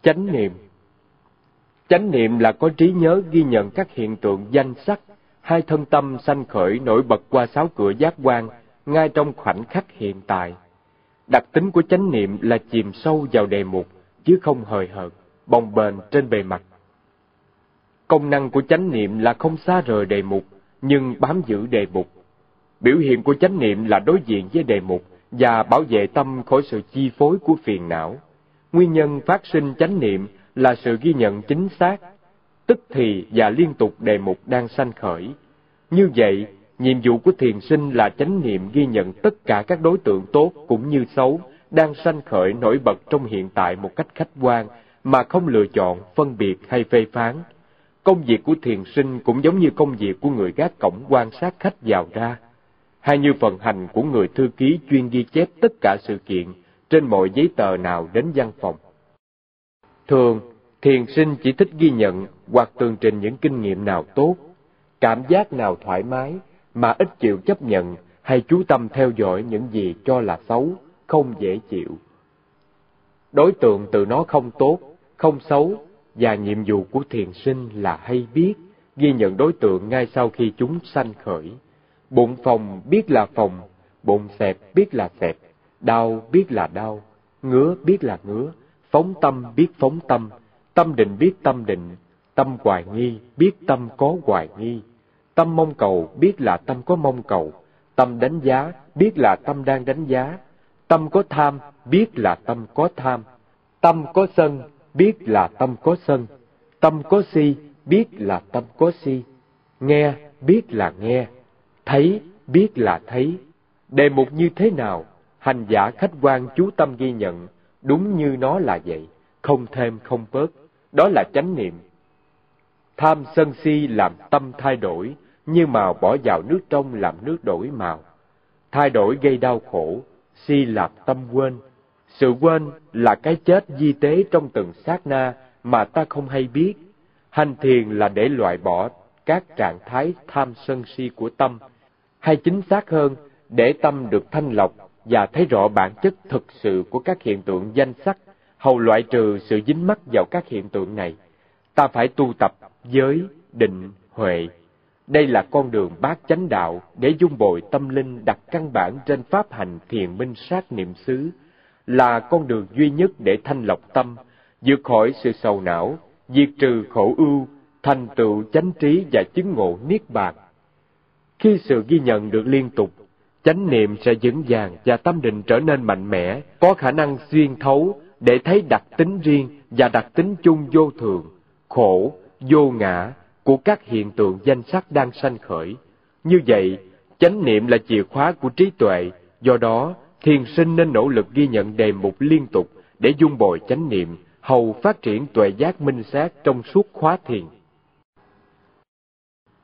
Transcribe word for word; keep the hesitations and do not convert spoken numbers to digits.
Chánh niệm. Chánh niệm là có trí nhớ ghi nhận các hiện tượng danh sắc, hai thân tâm sanh khởi nổi bật qua sáu cửa giác quan, ngay trong khoảnh khắc hiện tại. Đặc tính của chánh niệm là chìm sâu vào đề mục, chứ không hời hợt, bồng bềnh trên bề mặt. Công năng của chánh niệm là không xa rời đề mục, nhưng bám giữ đề mục. Biểu hiện của chánh niệm là đối diện với đề mục và bảo vệ tâm khỏi sự chi phối của phiền não. Nguyên nhân phát sinh chánh niệm là sự ghi nhận chính xác, tức thì và liên tục đề mục đang sanh khởi. Như vậy, nhiệm vụ của thiền sinh là chánh niệm ghi nhận tất cả các đối tượng tốt cũng như xấu đang sanh khởi nổi bật trong hiện tại một cách khách quan, mà không lựa chọn, phân biệt hay phê phán. Công việc của thiền sinh cũng giống như công việc của người gác cổng quan sát khách vào ra, hay như phần hành của người thư ký chuyên ghi chép tất cả sự kiện trên mọi giấy tờ nào đến văn phòng. Thường, thiền sinh chỉ thích ghi nhận hoặc tường trình những kinh nghiệm nào tốt, cảm giác nào thoải mái, mà ít chịu chấp nhận hay chú tâm theo dõi những gì cho là xấu, không dễ chịu. Đối tượng từ nó không tốt, không xấu, và nhiệm vụ của thiền sinh là hay biết, ghi nhận đối tượng ngay sau khi chúng sanh khởi. Bụng phồng biết là phồng, bụng xẹp biết là xẹp, đau biết là đau, ngứa biết là ngứa, phóng tâm biết phóng tâm, tâm định biết tâm định, tâm hoài nghi biết tâm có hoài nghi, tâm mong cầu biết là tâm có mong cầu, tâm đánh giá biết là tâm đang đánh giá, tâm có tham biết là tâm có tham, tâm có sân biết là tâm có sân, tâm có si biết là tâm có si, nghe biết là nghe, thấy biết là thấy. Đề mục như thế nào, hành giả khách quan chú tâm ghi nhận, đúng như nó là vậy, không thêm không bớt, đó là chánh niệm. Tham sân si làm tâm thay đổi, như màu bỏ vào nước trong làm nước đổi màu. Thay đổi gây đau khổ, si làm tâm quên. Sự quên là cái chết di tế trong từng sát na mà ta không hay biết. Hành thiền là để loại bỏ các trạng thái tham sân si của tâm, hay chính xác hơn, để tâm được thanh lọc và thấy rõ bản chất thực sự của các hiện tượng danh sắc, hầu loại trừ sự dính mắc vào các hiện tượng này. Ta phải tu tập giới, định, huệ. Đây là con đường bát chánh đạo để dung bồi tâm linh đặt căn bản trên pháp hành thiền minh sát niệm xứ, là con đường duy nhất để thanh lọc tâm, vượt khỏi sự sầu não, diệt trừ khổ ưu, thành tựu chánh trí và chứng ngộ niết bàn. Khi sự ghi nhận được liên tục, chánh niệm sẽ vững vàng và tâm định trở nên mạnh mẽ, có khả năng xuyên thấu để thấy đặc tính riêng và đặc tính chung vô thường, khổ, vô ngã của các hiện tượng danh sắc đang sanh khởi. Như vậy, chánh niệm là chìa khóa của trí tuệ, do đó thiền sinh nên nỗ lực ghi nhận đề mục liên tục để dung bồi chánh niệm, hầu phát triển tuệ giác minh sát trong suốt khóa thiền.